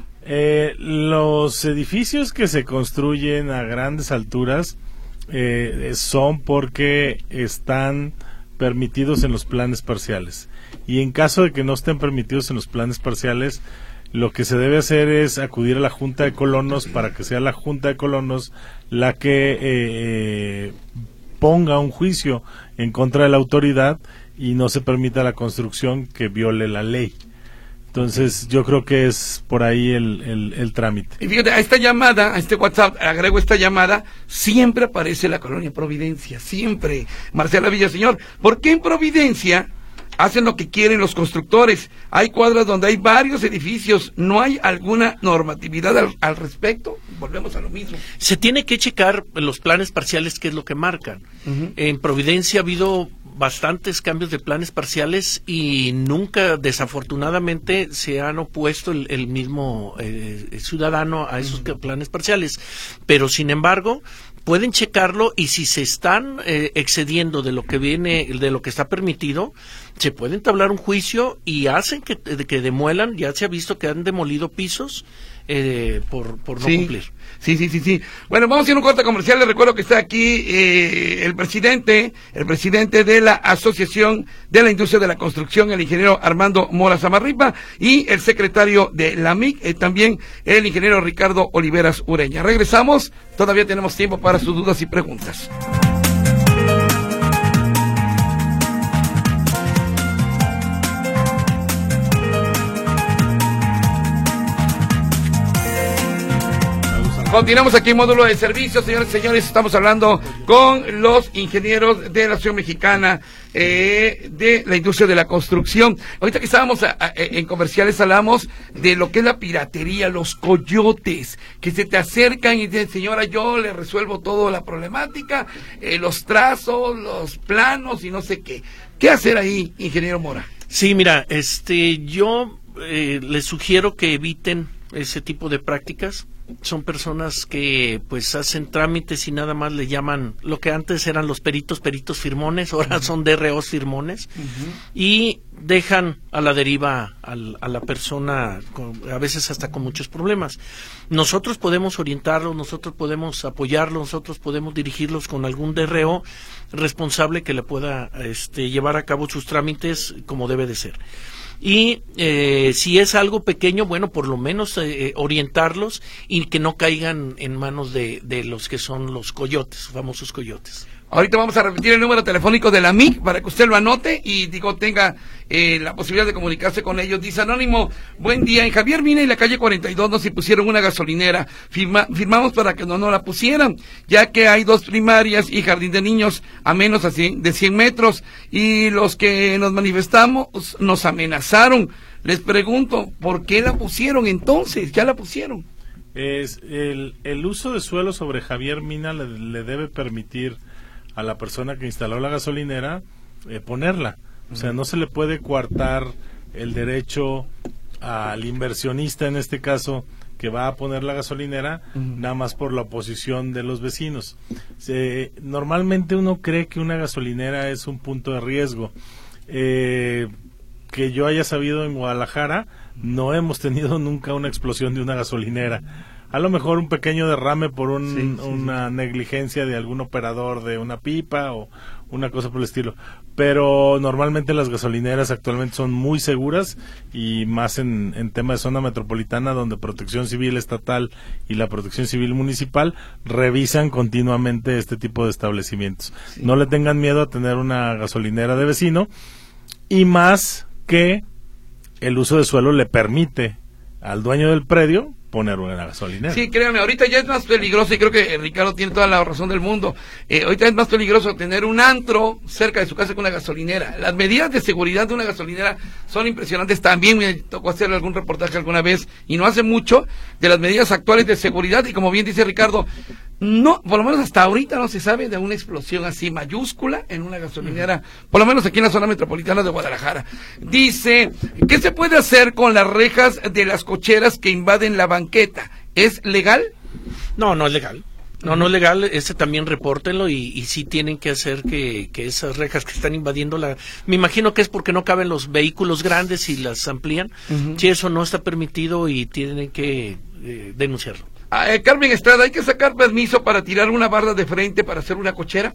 Los edificios que se construyen a grandes alturas son porque están permitidos en los planes parciales, y en caso de que no estén permitidos en los planes parciales, lo que se debe hacer es acudir a la Junta de Colonos para que sea la Junta de Colonos la que ponga un juicio en contra de la autoridad y no se permita la construcción que viole la ley. Entonces yo creo que es por ahí el trámite. Y fíjate, a esta llamada, a este WhatsApp, agrego esta llamada, siempre aparece la colonia Providencia, siempre. Marcela Villaseñor, ¿por qué en Providencia hacen lo que quieren los constructores? Hay cuadras donde hay varios edificios, ¿no hay alguna normatividad al respecto? Volvemos a lo mismo. Se tiene que checar los planes parciales, qué es lo que marcan. En Providencia ha habido bastantes cambios de planes parciales y nunca, desafortunadamente, se han opuesto el mismo ciudadano a esos planes parciales. Pero, sin embargo, pueden checarlo, y si se están excediendo de lo que viene, de lo que está permitido, se puede entablar un juicio y hacen que demuelan. Ya se ha visto que han demolido pisos por no cumplir. Sí. Bueno, vamos a ir a un corte comercial. Les recuerdo que está aquí el presidente de la Asociación de la Industria de la Construcción, el ingeniero Armando Mora Zamarripa, y el secretario de la MIC, también el ingeniero Ricardo Oliveras Ureña. Regresamos, todavía tenemos tiempo para sus dudas y preguntas. Continuamos aquí en Módulo de Servicio, señores y señores. Estamos hablando con los ingenieros de la Asociación Mexicana de la Industria de la Construcción. Ahorita que estábamos en comerciales, hablamos de lo que es la piratería, los coyotes que se te acercan y dicen: señora, yo le resuelvo toda la problemática, los trazos, los planos y no sé qué. ¿Qué hacer ahí, ingeniero Mora? Sí, mira, yo les sugiero que eviten ese tipo de prácticas. Son personas que pues hacen trámites y nada más le llaman lo que antes eran los peritos firmones, ahora son DROs firmones, y dejan a la deriva a la persona, a veces hasta con muchos problemas. Nosotros podemos orientarlos, nosotros podemos apoyarlos, nosotros podemos dirigirlos con algún DRO responsable que le pueda llevar a cabo sus trámites como debe de ser. Y si es algo pequeño, bueno, por lo menos orientarlos y que no caigan en manos de los que son los coyotes, famosos coyotes. Ahorita vamos a repetir el número telefónico de la MIC para que usted lo anote y tenga la posibilidad de comunicarse con ellos. Dice Anónimo, buen día, en Javier Mina y la calle 42 nos impusieron una gasolinera. Firmamos para que no la pusieran, ya que hay 2 primarias y jardín de niños a menos de 100 metros y los que nos manifestamos nos amenazaron. Les pregunto, ¿por qué la pusieron entonces? Ya la pusieron. Es el uso de suelo sobre Javier Mina le debe permitir a la persona que instaló la gasolinera ponerla. O sea, no se le puede coartar el derecho al inversionista, en este caso, que va a poner la gasolinera, nada más por la oposición de los vecinos. Normalmente uno cree que una gasolinera es un punto de riesgo. Que yo haya sabido, en Guadalajara no hemos tenido nunca una explosión de una gasolinera. A lo mejor un pequeño derrame por una negligencia de algún operador de una pipa o una cosa por el estilo. Pero normalmente las gasolineras actualmente son muy seguras, y más en tema de zona metropolitana, donde Protección Civil Estatal y la Protección Civil Municipal revisan continuamente este tipo de establecimientos. Sí. No le tengan miedo a tener una gasolinera de vecino, y más que el uso de suelo le permite al dueño del predio poner una gasolinera. Sí, créanme, ahorita ya es más peligroso, y creo que Ricardo tiene toda la razón del mundo. Ahorita es más peligroso tener un antro cerca de su casa que una gasolinera. Las medidas de seguridad de una gasolinera son impresionantes. También me tocó hacer algún reportaje alguna vez, y no hace mucho, de las medidas actuales de seguridad, y como bien dice Ricardo, no, por lo menos hasta ahorita no se sabe de una explosión así mayúscula en una gasolinera, por lo menos aquí en la zona metropolitana de Guadalajara. Dice, ¿qué se puede hacer con las rejas de las cocheras que invaden la banqueta? ¿Es legal? No, no es legal. No es legal. Ese también repórtenlo, y sí tienen que hacer que esas rejas que están invadiendo me imagino que es porque no caben los vehículos grandes y las amplían. Si eso no está permitido, y tienen que denunciarlo. Carmen Estrada, ¿hay que sacar permiso para tirar una barda de frente para hacer una cochera?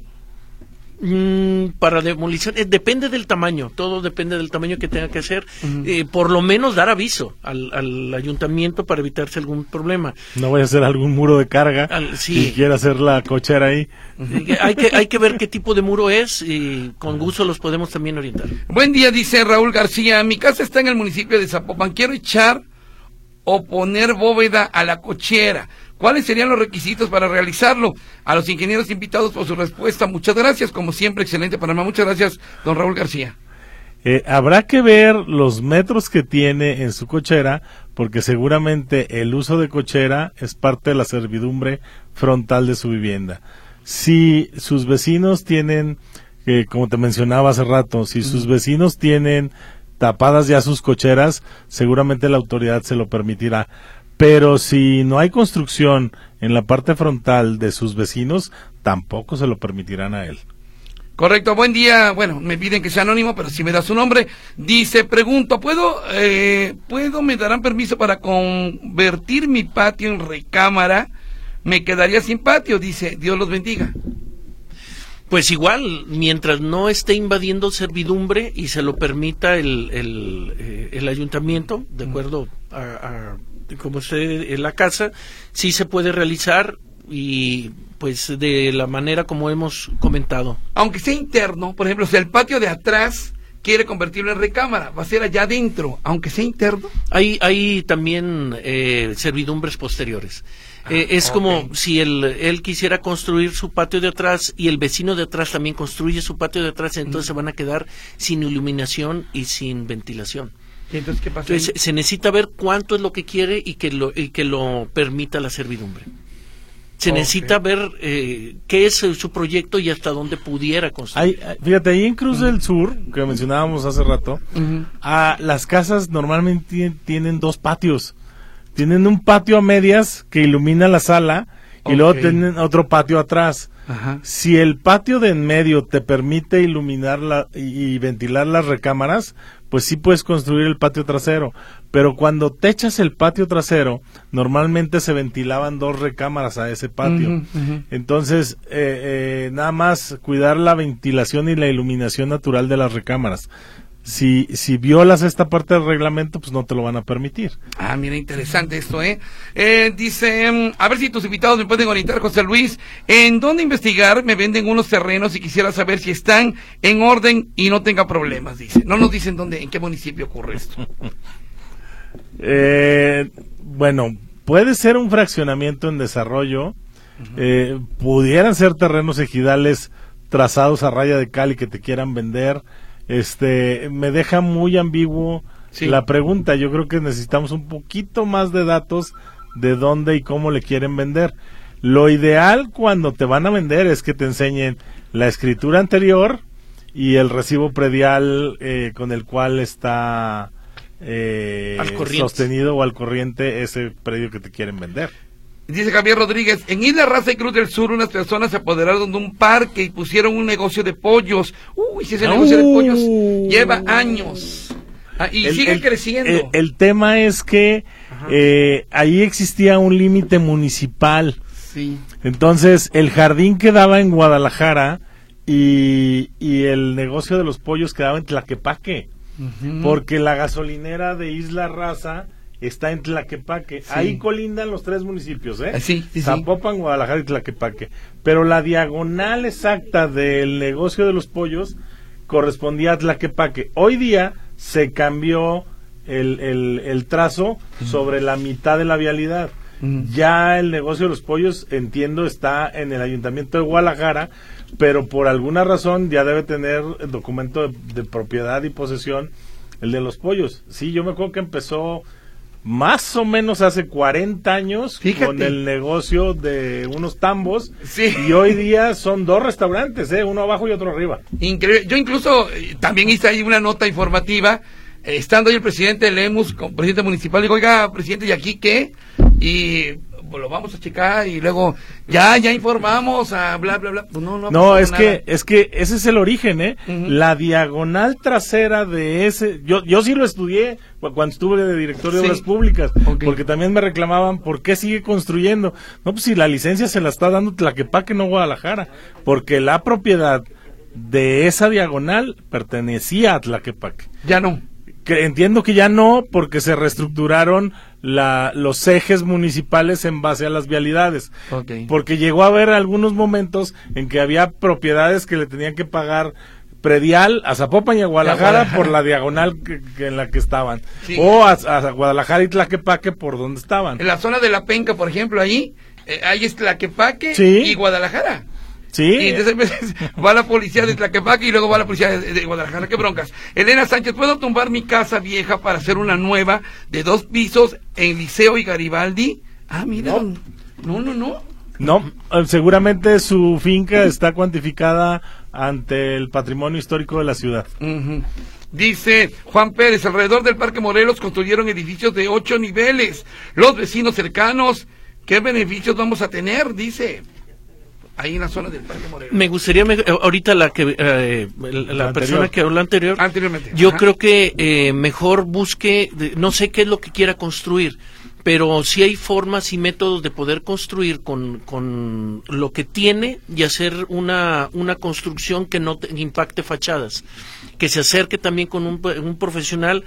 Para demolición, depende del tamaño, todo depende del tamaño que tenga que hacer. Por lo menos dar aviso al ayuntamiento para evitarse algún problema. No vaya a hacer algún muro de carga sí. Y quiera hacer la cochera ahí. Hay que ver qué tipo de muro es, y con gusto los podemos también orientar. Buen día, dice Raúl García, mi casa está en el municipio de Zapopan, quiero echar o poner bóveda a la cochera. ¿Cuáles serían los requisitos para realizarlo? A los ingenieros invitados por su respuesta. Muchas gracias, como siempre, excelente Panamá. Muchas gracias, don Raúl García. Habrá que ver los metros que tiene en su cochera, porque seguramente el uso de cochera es parte de la servidumbre frontal de su vivienda. Si sus vecinos tienen, como te mencionaba hace rato, si sus vecinos tienen tapadas ya sus cocheras, seguramente la autoridad se lo permitirá. Pero si no hay construcción en la parte frontal de sus vecinos, tampoco se lo permitirán a él. Correcto, buen día. Bueno, me piden que sea anónimo, pero si me da su nombre. Dice, pregunto, ¿puedo me darán permiso para convertir mi patio en recámara? Me quedaría sin patio, dice, Dios los bendiga. Pues igual, mientras no esté invadiendo servidumbre y se lo permita el ayuntamiento, de acuerdo a como esté en la casa, sí se puede realizar, y pues de la manera como hemos comentado. Aunque sea interno, por ejemplo, si el patio de atrás quiere convertirlo en recámara, va a ser allá adentro, aunque sea interno. Hay también servidumbres posteriores. Es como si él quisiera construir su patio de atrás y el vecino de atrás también construye su patio de atrás, entonces se van a quedar sin iluminación y sin ventilación. ¿Y entonces qué pasa? Entonces se necesita ver cuánto es lo que quiere y que lo permita la servidumbre. Se necesita ver qué es su proyecto y hasta dónde pudiera construir. Fíjate, ahí en Cruz del Sur, que mencionábamos hace rato, las casas normalmente tienen 2 patios. Tienen un patio a medias que ilumina la sala, y luego tienen otro patio atrás. Ajá. Si el patio de en medio te permite iluminar y ventilar las recámaras, pues sí puedes construir el patio trasero. Pero cuando techas el patio trasero, normalmente se ventilaban 2 recámaras a ese patio. Entonces, nada más cuidar la ventilación y la iluminación natural de las recámaras. si violas esta parte del reglamento, pues no te lo van a permitir. Ah, mira, interesante esto, dice, a ver si tus invitados me pueden orientar, José Luis, ¿en dónde investigar? Me venden unos terrenos y quisiera saber si están en orden y no tenga problemas, dice. No nos dicen dónde, en qué municipio ocurre esto. Bueno, puede ser un fraccionamiento en desarrollo, pudieran ser terrenos ejidales trazados a raya de cal y que te quieran vender. Me deja muy ambiguo la pregunta. Yo creo que necesitamos un poquito más de datos de dónde y cómo le quieren vender. Lo ideal cuando te van a vender es que te enseñen la escritura anterior y el recibo predial con el cual está sostenido o al corriente ese predio que te quieren vender. Dice Javier Rodríguez, en Isla Raza y Cruz del Sur unas personas se apoderaron de un parque y pusieron un negocio de pollos. Uy, si ese negocio de pollos lleva años. Y sigue creciendo. El tema es que ahí existía un límite municipal. Sí. Entonces, el jardín quedaba en Guadalajara y el negocio de los pollos quedaba en Tlaquepaque. Porque la gasolinera de Isla Raza está en Tlaquepaque. Sí. Ahí colindan los 3 municipios, Zapopan, Guadalajara y Tlaquepaque. Pero la diagonal exacta del negocio de los pollos correspondía a Tlaquepaque. Hoy día se cambió el trazo sobre la mitad de la vialidad. Ya el negocio de los pollos, entiendo, está en el Ayuntamiento de Guadalajara, pero por alguna razón ya debe tener el documento de propiedad y posesión el de los pollos. Sí, yo me acuerdo que empezó más o menos hace 40 años. Fíjate. Con el negocio de unos tambos. Sí. Y hoy día son 2 restaurantes, uno abajo y otro arriba. Increíble. Yo incluso también hice ahí una nota informativa, estando ahí el presidente de Lemus, presidente municipal, digo, oiga, presidente, ¿y aquí qué? Y lo vamos a checar y luego ya informamos a bla bla bla. Pues no, es que ese es el origen, La diagonal trasera de ese, yo sí lo estudié cuando estuve de director de obras públicas, porque también me reclamaban por qué sigue construyendo. No, pues si la licencia se la está dando Tlaquepaque, no Guadalajara, porque la propiedad de esa diagonal pertenecía a Tlaquepaque. Ya no. Que entiendo que ya no, porque se reestructuraron los ejes municipales en base a las vialidades. Porque llegó a haber algunos momentos en que había propiedades que le tenían que pagar predial a Zapopan y a Guadalajara por la diagonal en la que estaban. Sí. O a Guadalajara y Tlaquepaque por donde estaban. En la zona de La Penca, por ejemplo, ahí es Tlaquepaque y Guadalajara. Sí. Y entonces va la policía de Tlaquepaque y luego va la policía de Guadalajara. ¡Qué broncas! Elena Sánchez, ¿puedo tumbar mi casa vieja para hacer una nueva de 2 pisos en Liceo y Garibaldi? Ah, mira. No, seguramente su finca está cuantificada ante el patrimonio histórico de la ciudad. Dice Juan Pérez, alrededor del Parque Morelos construyeron edificios de 8 niveles. Los vecinos cercanos, ¿qué beneficios vamos a tener? Dice... ahí en la zona del Parque Morelos. Me gustaría, ahorita la persona que habló anteriormente, yo creo que mejor busque, no sé qué es lo que quiera construir, pero sí hay formas y métodos de poder construir con lo que tiene y hacer una construcción que no impacte fachadas, que se acerque también con un profesional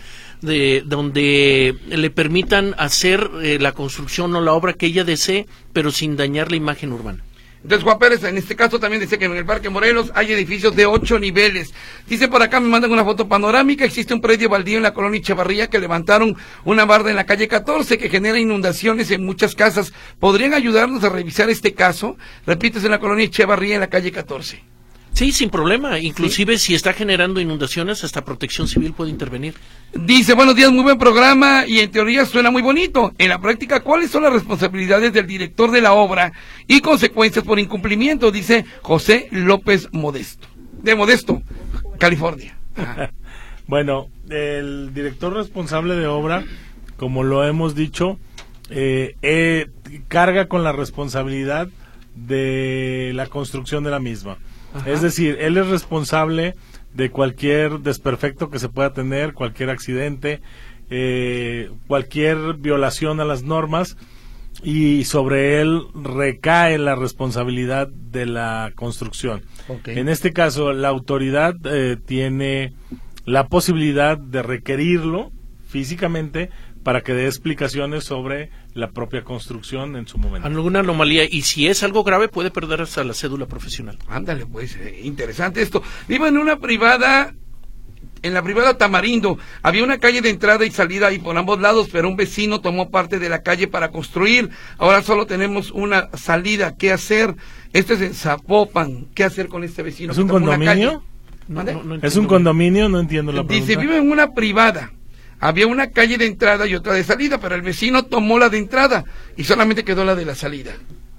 donde le permitan hacer la construcción o la obra que ella desee, pero sin dañar la imagen urbana. Entonces Juan Pérez en este caso también dice que en el Parque Morelos hay edificios de 8 niveles. Dice por acá, me mandan una foto panorámica, existe un predio baldío en la colonia Echevarría que levantaron una barda en la calle 14 que genera inundaciones en muchas casas. ¿Podrían ayudarnos a revisar este caso? Repito, es en la colonia Echevarría en la calle 14. Sí, sin problema. Inclusive si está generando inundaciones, hasta Protección Civil puede intervenir. Dice, buenos días, muy buen programa y en teoría suena muy bonito. En la práctica, ¿cuáles son las responsabilidades del director de la obra y consecuencias por incumplimiento? Dice José López Modesto, de Modesto, California. Bueno, el director responsable de obra, como lo hemos dicho, carga con la responsabilidad de la construcción de la misma. Ajá. Es decir, él es responsable de cualquier desperfecto que se pueda tener, cualquier accidente, cualquier violación a las normas, y sobre él recae la responsabilidad de la construcción. Okay. En este caso, la autoridad tiene la posibilidad de requerirlo físicamente para que dé explicaciones sobre la propia construcción en su momento. Alguna anomalía, y si es algo grave puede perder hasta la cédula profesional. Ándale, pues, interesante esto. Vivo en una privada, en la privada Tamarindo. Había una calle de entrada y salida ahí por ambos lados, pero un vecino tomó parte de la calle para construir. Ahora solo tenemos una salida. ¿Qué hacer? Esto es en Zapopan. ¿Qué hacer con este vecino? ¿Es un condominio? ¿Es un condominio? No entiendo la pregunta. Dice, vive en una privada. Había una calle de entrada y otra de salida, pero el vecino tomó la de entrada y solamente quedó la de la salida.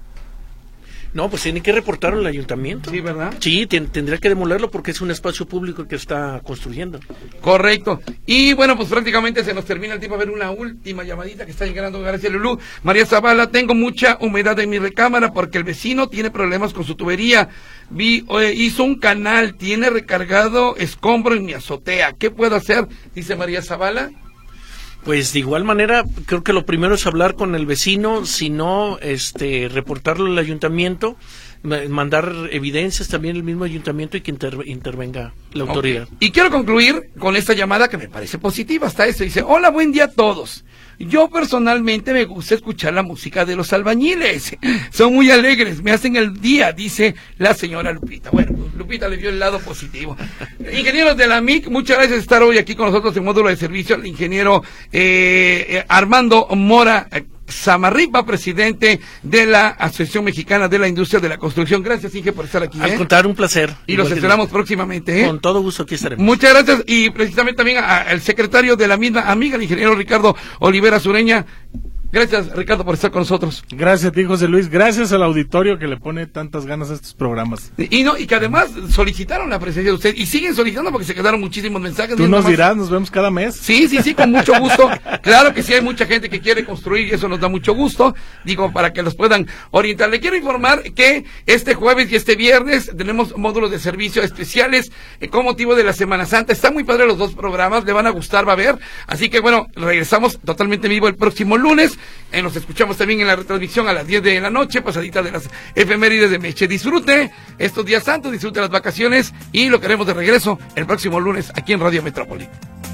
No, pues tiene que reportarlo al ayuntamiento. Sí, ¿verdad? Sí, tendría que demolerlo porque es un espacio público que está construyendo. Correcto. Y bueno, pues prácticamente se nos termina el tiempo. A ver, una última llamadita que está llegando. Gracias, Lulú. María Zavala, tengo mucha humedad en mi recámara porque el vecino tiene problemas con su tubería. Hizo un canal, tiene recargado escombro en mi azotea. ¿Qué puedo hacer? Dice María Zavala. Pues de igual manera, creo que lo primero es hablar con el vecino, si no, reportarlo al ayuntamiento, mandar evidencias también al mismo ayuntamiento y que intervenga la autoridad. Okay. Y quiero concluir con esta llamada que me parece positiva hasta eso. Dice, hola, buen día a todos. Yo personalmente me gusta escuchar la música de los albañiles. Son muy alegres, me hacen el día, dice la señora Lupita. Bueno, Lupita le dio el lado positivo. Ingenieros de la MIC, muchas gracias por estar hoy aquí con nosotros en módulo de servicio. El ingeniero Armando Mora Samarripa, presidente de la Asociación Mexicana de la Industria de la Construcción. Gracias, Inge, por estar aquí. Al contrario, un placer. Y los esperamos próximamente. Con todo gusto aquí estaremos. Muchas gracias, y precisamente también al secretario de la misma amiga, el ingeniero Ricardo Olivera Sureña. Gracias, Ricardo, por estar con nosotros. Gracias a ti, José Luis. Gracias al auditorio que le pone tantas ganas a estos programas. Y que además solicitaron la presencia de usted y siguen solicitando porque se quedaron muchísimos mensajes. Tú nos dirás, nos vemos cada mes. Sí, con mucho gusto. Claro que sí, hay mucha gente que quiere construir y eso nos da mucho gusto. Digo, para que los puedan orientar. Le quiero informar que este jueves y este viernes tenemos módulos de servicio especiales con motivo de la Semana Santa. Están muy padres los dos programas, le van a gustar, va a ver. Así que bueno, regresamos totalmente en vivo el próximo lunes. Nos escuchamos también en la retransmisión a las 10 de la noche, pasadita de las efemérides de Meche. Disfrute estos días santos, disfrute las vacaciones y lo queremos de regreso el próximo lunes aquí en Radio Metrópoli.